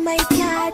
my God.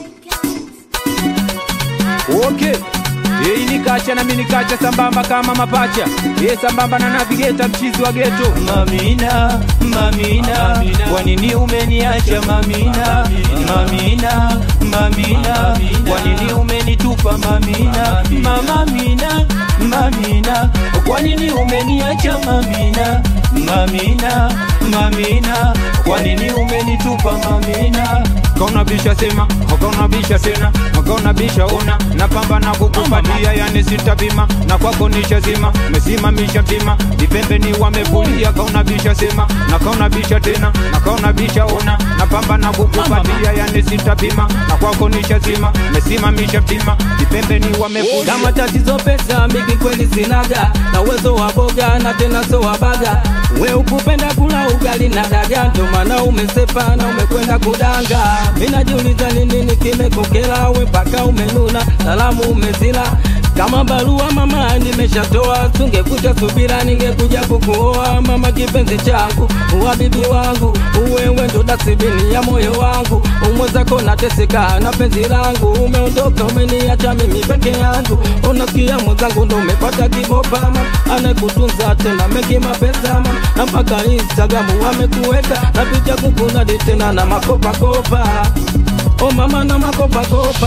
Okay. Hii ni kacha na mimi nikacha sambamba kama mapacha. Sambamba na navigator mchizi wa ghetto. Mamina, mamina, kwa nini umeniacha mamina? Mamina, mamina, kwa nini umenitupa mamina? Mamina, mamina, kwa nini umeniacha mamina? Mamina, mamina, kwa nini umenitupa mamina? Kauna bisha sema, kauna bisha tena, kauna bisha ona, napambana kukupatia yani sitapima, na kwako nishazima, mesimamisha pima, dipembe ni wamevulia. Kauna bisha sema, na kauna bisha tena, na kauna bisha ona, napambana kukupatia yani sitapima, na kwako nishazima, mesimamisha pima, dipembe ni wamevulia. Kama tatizo pesa miki kweli sinaga, na uwezo wa boga na tena so wabaga. We ukupenda kula ugali na daga, ndo maana umesepa na umekwenda kudanga. Mina jiuliza ni nini kimekukera, we paka umenuna, salamu umezila. Kama barua mama nimeshatoa, tungekuja subira ningekuja kukuoa. Mama kipenzi changu, uwa bibi wangu, uwewe ndo dasibini ya moyo wangu. Umwezako nateseka na penzi langu, umeondoka umeniacha mimi peke yangu. Unasikia mwenzangu ndo umepata kibopa mama, anekutunza tena meki mapesa mama. Na mpaka Instagram wamekuweka, na picha kukuna tena na makopa kopa. Oh mama na makopa kopa,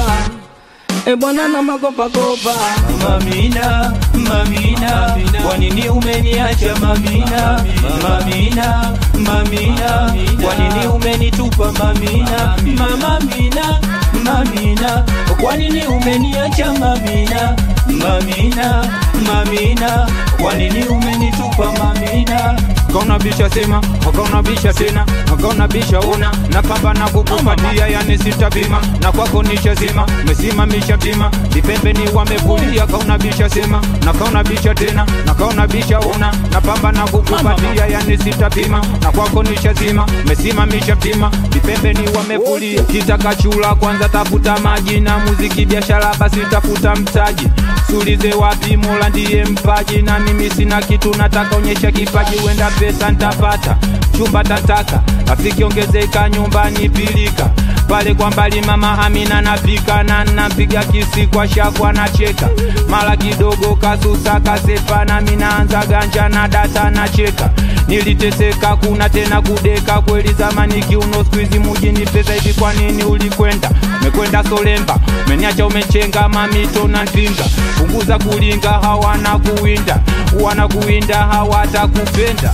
bwana na makopa kopa. Mamina, mamina, kwa nini umeniacha mamina? Mamina, mamina, kwa nini umenitupa mamina? Mamina, mamina, kwa nini umeniacha mamina? Mamina, mamina, kwa nini umenitupa mamina? Kauna bisha sema, kauna bisha tena, kauna bisha ona, napambana kukupatia yani sitapima, na kwako nishazima, mesimamisha pima, dipembe ni wamevulia. Kauna bisha sema, na kauna bisha tena, na kauna bisha ona, napambana kukupatia yani sitapima, na kwako nishazima, mesimamisha pima, dipembe ni wamevulia. Kitaka chula kwanza tafuta maji, na muziki biashara basi tafuta mtaji. Sulize wapi Mola ndiye mpaji, na mimi sina kitu nataka onyesha kipaji. Wenda pesa ntapata, chumba tataka, rafiki ongezeka nyumbani pilika. Pale kwa mbali mama Amina napika, na napiga kisi kwa shakwa na cheka. Mara kidogo kasusa kasepa, na minaanza ganja na data na cheka. Niliteseka kuna tena kudeka, kweli zamani kiuno squeeze mujini pesa hivi. Kwa nini ulikwenda? Mekwenda Solemba, meniacha umechenga mamito na ndinga. Punguza kulinga hawana kuwinda, wana kuwinda hawatakupenda.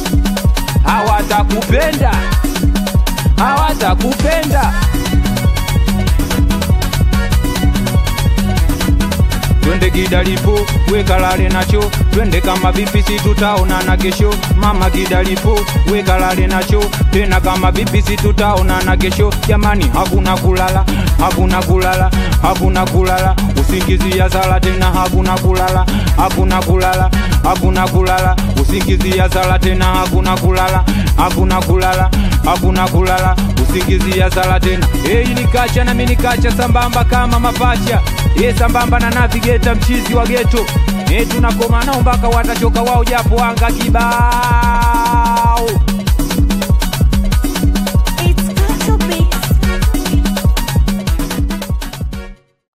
Hawatakupenda, hawatakupenda. Twende kidalipo, weka lale nacho. Twende kama vipi si tutaona na kesho. Mama kidalipo, weka lale nacho. Tena kama vipi si tutaona na kesho. Jamani hakuna kulala, hakuna kulala, hakuna kulala. Usingizi ya sala tena hakuna kulala, hakuna kulala, hakuna kulala. Usingizi ya sala tena hakuna kulala, hakuna kulala, hakuna kulala. Usingizi ya sala tena. Hii ni kacha na mimi nikacha sambamba kama mapacha. Sambamba na navigator mchizi wa ghetto. Tunakoma nao mpaka watachoka wao, japo anga kibao.